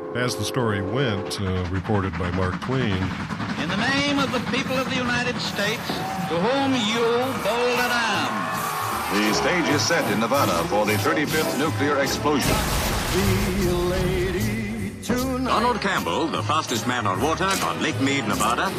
As the story went, reported by Mark Twain. In the name of the people of the United States, to whom you, bold at arms. The stage is set in Nevada for the 35th nuclear explosion. Donald Campbell, the fastest man on water on Lake Mead, Nevada.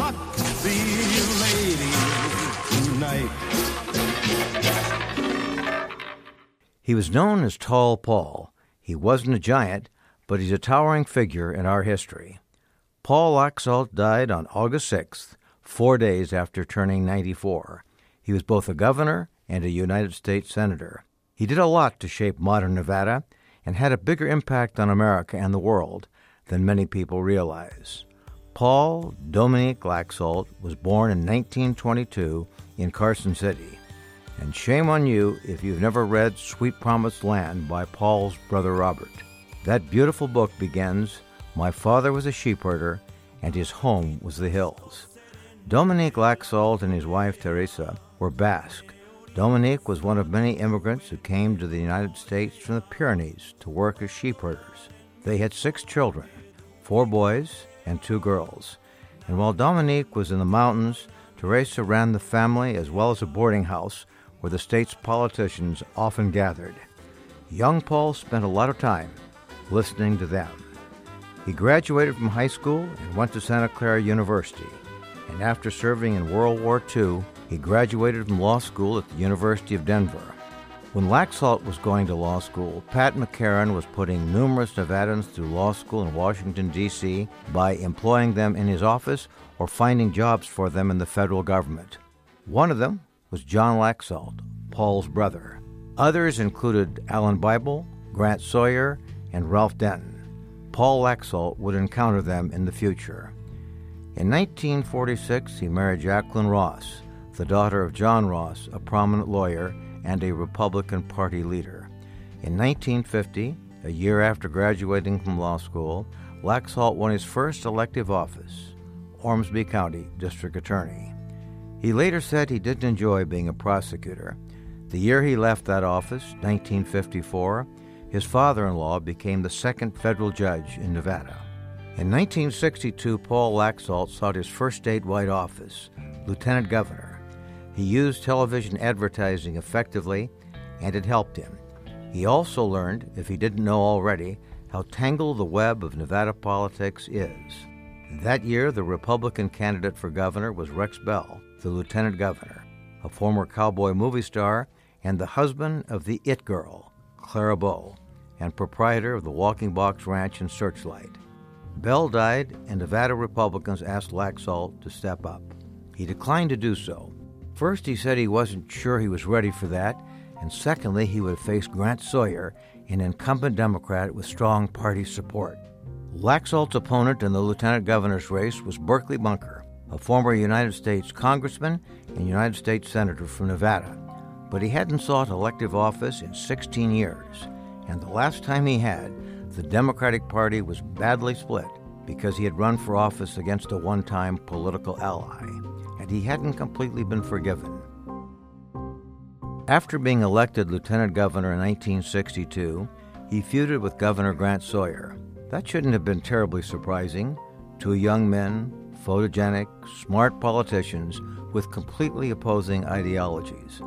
He was known as Tall Paul. He wasn't a giant, but he's a towering figure in our history. Paul Laxalt died on August 6th, 4 days after turning 94. He was both a governor and a United States senator. He did a lot to shape modern Nevada and had a bigger impact on America and the world than many people realize. Paul Dominique Laxalt was born in 1922 in Carson City. And shame on you if you've never read Sweet Promised Land by Paul's brother Robert. That beautiful book begins, "My father was a sheepherder, and his home was the hills." Dominique Laxalt and his wife Teresa were Basque. Dominique was one of many immigrants who came to the United States from the Pyrenees to work as sheepherders. They had 6 children, 4 boys and 2 girls. And while Dominique was in the mountains, Teresa ran the family as well as a boarding house where the state's politicians often gathered. Young Paul spent a lot of time listening to them. He graduated from high school and went to Santa Clara University, and after serving in World War II, he graduated from law school at the University of Denver. When Laxalt was going to law school, Pat McCarran was putting numerous Nevadans through law school in Washington, D.C. by employing them in his office or finding jobs for them in the federal government. One of them was John Laxalt, Paul's brother. Others included Alan Bible, Grant Sawyer, and Ralph Denton. Paul Laxalt would encounter them in the future. In 1946, he married Jacqueline Ross, the daughter of John Ross, a prominent lawyer and a Republican Party leader. In 1950, a year after graduating from law school, Laxalt won his first elective office, Ormsby County District Attorney. He later said he didn't enjoy being a prosecutor. The year he left that office, 1954, his father-in-law became the second federal judge in Nevada. In 1962, Paul Laxalt sought his first statewide office, lieutenant governor. He used television advertising effectively, and it helped him. He also learned, if he didn't know already, how tangled the web of Nevada politics is. That year, the Republican candidate for governor was Rex Bell, the lieutenant governor, a former cowboy movie star and the husband of the It Girl, Clara Bow, and proprietor of the Walking Box Ranch and Searchlight. Bell died, and Nevada Republicans asked Laxalt to step up. He declined to do so. First, he said he wasn't sure he was ready for that, and secondly, he would face Grant Sawyer, an incumbent Democrat with strong party support. Laxalt's opponent in the lieutenant governor's race was Berkeley Bunker, a former United States congressman and United States senator from Nevada. But he hadn't sought elective office in 16 years, and the last time he had, the Democratic Party was badly split because he had run for office against a one-time political ally, and he hadn't completely been forgiven. After being elected lieutenant governor in 1962, he feuded with Governor Grant Sawyer. That shouldn't have been terribly surprising. Two young men, photogenic, smart politicians with completely opposing ideologies.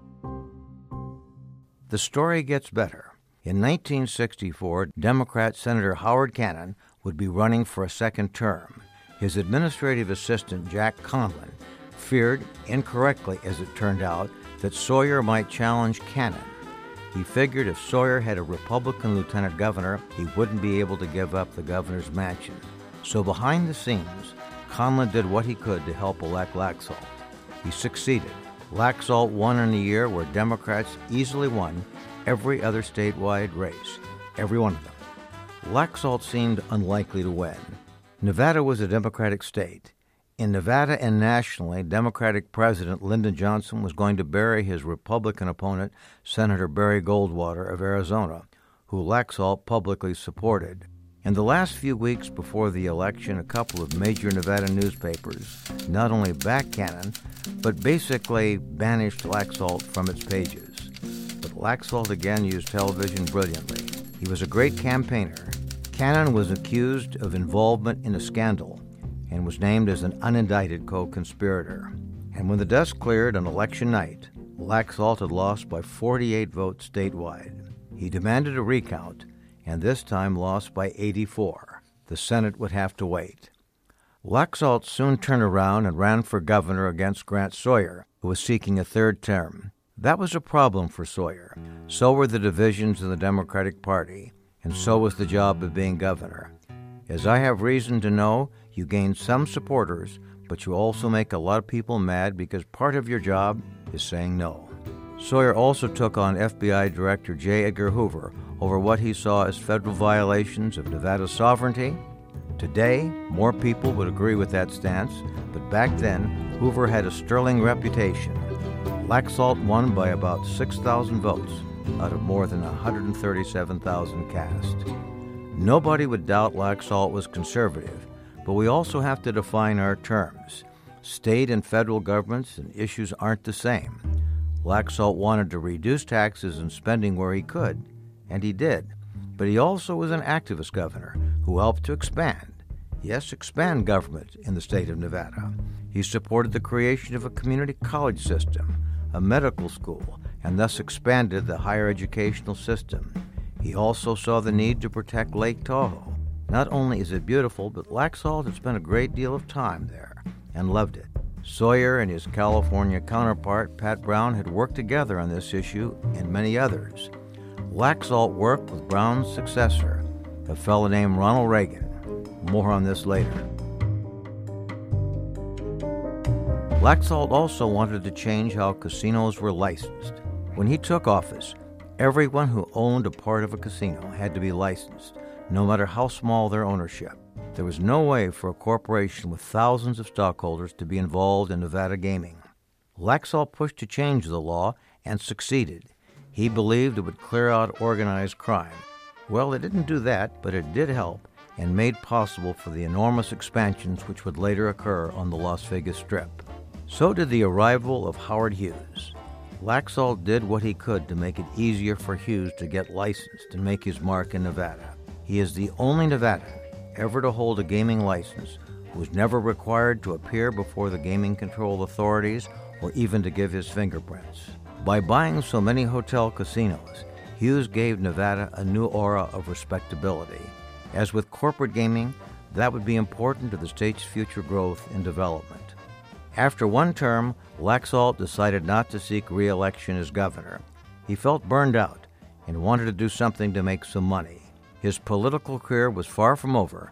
The story gets better. In 1964, Democrat Senator Howard Cannon would be running for a second term. His administrative assistant, Jack Conlon, feared, incorrectly as it turned out, that Sawyer might challenge Cannon. He figured if Sawyer had a Republican lieutenant governor, he wouldn't be able to give up the governor's mansion. So behind the scenes, Conlon did what he could to help elect Laxalt. He succeeded. Laxalt won in a year where Democrats easily won every other statewide race, every one of them. Laxalt seemed unlikely to win. Nevada was a Democratic state. In Nevada and nationally, Democratic President Lyndon Johnson was going to bury his Republican opponent, Senator Barry Goldwater of Arizona, who Laxalt publicly supported. In the last few weeks before the election, a couple of major Nevada newspapers not only backed Cannon, but basically banished Laxalt from its pages. But Laxalt again used television brilliantly. He was a great campaigner, Cannon was accused of involvement in a scandal and was named as an unindicted co-conspirator. And when the dust cleared on election night, Laxalt had lost by 48 votes statewide. He demanded a recount, and this time lost by 84. The Senate would have to wait. Laxalt soon turned around and ran for governor against Grant Sawyer, who was seeking a third term. That was a problem for Sawyer. So were the divisions in the Democratic Party, and so was the job of being governor. As I have reason to know, you gain some supporters, but you also make a lot of people mad because part of your job is saying no. Sawyer also took on FBI Director J. Edgar Hoover over what he saw as federal violations of Nevada's sovereignty. Today, more people would agree with that stance, but back then, Hoover had a sterling reputation. Laxalt won by about 6,000 votes out of more than 137,000 cast. Nobody would doubt Laxalt was conservative, but we also have to define our terms. State and federal governments and issues aren't the same. Laxalt wanted to reduce taxes and spending where he could, and he did. But he also was an activist governor who helped to expand government in the state of Nevada. He supported the creation of a community college system, a medical school, and thus expanded the higher educational system. He also saw the need to protect Lake Tahoe. Not only is it beautiful, but Laxalt had spent a great deal of time there and loved it. Sawyer and his California counterpart, Pat Brown, had worked together on this issue and many others. Laxalt worked with Brown's successor, a fellow named Ronald Reagan. More on this later. Laxalt also wanted to change how casinos were licensed. When he took office, everyone who owned a part of a casino had to be licensed, no matter how small their ownership. There was no way for a corporation with thousands of stockholders to be involved in Nevada gaming. Laxalt pushed to change the law and succeeded. He believed it would clear out organized crime. Well, it didn't do that, but it did help and made possible for the enormous expansions which would later occur on the Las Vegas Strip. So did the arrival of Howard Hughes. Laxalt did what he could to make it easier for Hughes to get licensed and make his mark in Nevada. He is the only Nevadan ever to hold a gaming license who was never required to appear before the gaming control authorities or even to give his fingerprints. By buying so many hotel casinos, Hughes gave Nevada a new aura of respectability. As with corporate gaming, that would be important to the state's future growth and development. After one term, Laxalt decided not to seek re-election as governor. He felt burned out and wanted to do something to make some money. His political career was far from over.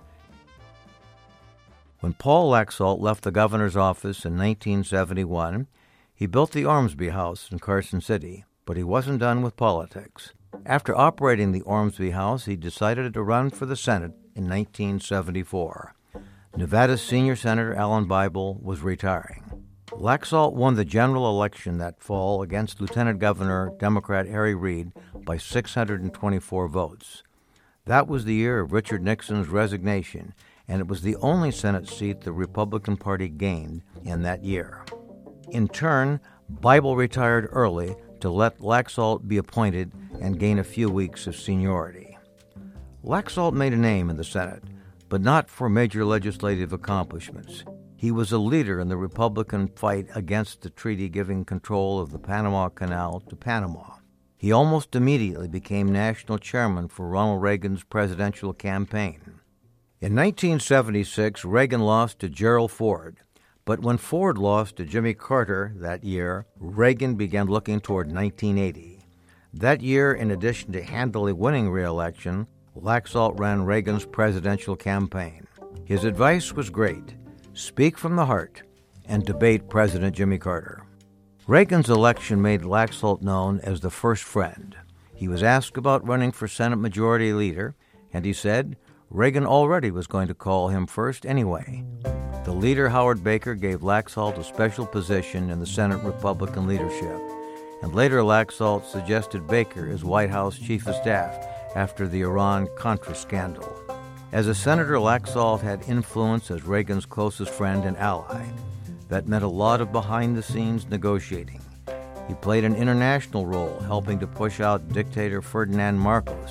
When Paul Laxalt left the governor's office in 1971, he built the Ormsby House in Carson City, but he wasn't done with politics. After operating the Ormsby House, he decided to run for the Senate in 1974. Nevada's senior senator, Alan Bible, was retiring. Laxalt won the general election that fall against Lieutenant Governor Democrat Harry Reid by 624 votes. That was the year of Richard Nixon's resignation, and it was the only Senate seat the Republican Party gained in that year. In turn, Bible retired early to let Laxalt be appointed and gain a few weeks of seniority. Laxalt made a name in the Senate, but not for major legislative accomplishments. He was a leader in the Republican fight against the treaty giving control of the Panama Canal to Panama. He almost immediately became national chairman for Ronald Reagan's presidential campaign. In 1976, Reagan lost to Gerald Ford, but when Ford lost to Jimmy Carter that year, Reagan began looking toward 1980. That year, in addition to handily winning re-election, Laxalt ran Reagan's presidential campaign. His advice was great: speak from the heart and debate President Jimmy Carter. Reagan's election made Laxalt known as the first friend. He was asked about running for Senate Majority Leader, and he said Reagan already was going to call him first anyway. The leader, Howard Baker, gave Laxalt a special position in the Senate Republican leadership, and later Laxalt suggested Baker as White House Chief of Staff after the Iran-Contra scandal. As a senator, Laxalt had influence as Reagan's closest friend and ally. That meant a lot of behind-the-scenes negotiating. He played an international role, helping to push out dictator Ferdinand Marcos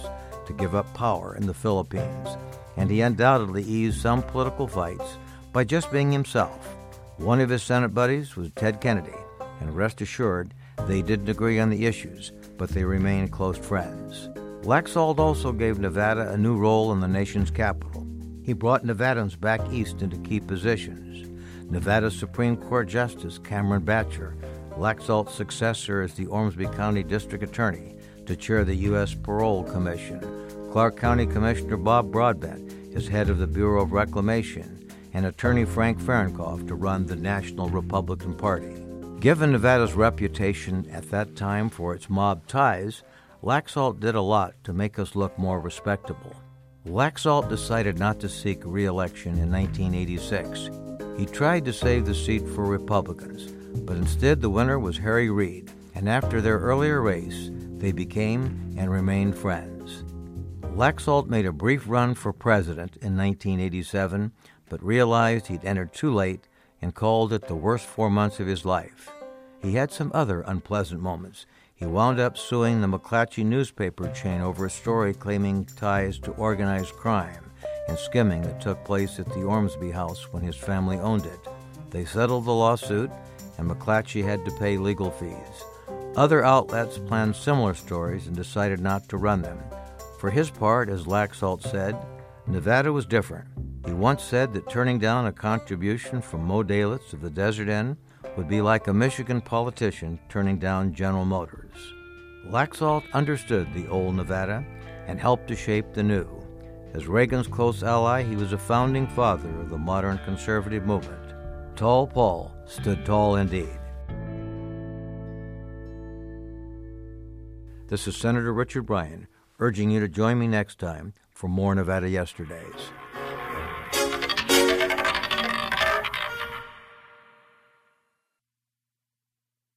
to give up power in the Philippines, and he undoubtedly eased some political fights by just being himself. One of his Senate buddies was Ted Kennedy, and rest assured, they didn't agree on the issues, but they remained close friends. Laxalt also gave Nevada a new role in the nation's capital. He brought Nevadans back east into key positions. Nevada's Supreme Court Justice Cameron Batcher, Laxalt's successor as the Ormsby County District Attorney, to chair the U.S. Parole Commission. Clark County Commissioner Bob Broadbent is head of the Bureau of Reclamation, and attorney Frank Fahrenkopf to run the National Republican Party. Given Nevada's reputation at that time for its mob ties, Laxalt did a lot to make us look more respectable. Laxalt decided not to seek re-election in 1986. He tried to save the seat for Republicans, but instead the winner was Harry Reid, and after their earlier race, they became and remained friends. Laxalt made a brief run for president in 1987, but realized he'd entered too late and called it the worst 4 months of his life. He had some other unpleasant moments. He wound up suing the McClatchy newspaper chain over a story claiming ties to organized crime and skimming that took place at the Ormsby house when his family owned it. They settled the lawsuit, and McClatchy had to pay legal fees. Other outlets planned similar stories and decided not to run them. For his part, as Laxalt said, Nevada was different. He once said that turning down a contribution from Mo Dalitz of the Desert Inn would be like a Michigan politician turning down General Motors. Laxalt understood the old Nevada and helped to shape the new. As Reagan's close ally, he was a founding father of the modern conservative movement. Tall Paul stood tall indeed. This is Senator Richard Bryan, urging you to join me next time for more Nevada Yesterdays.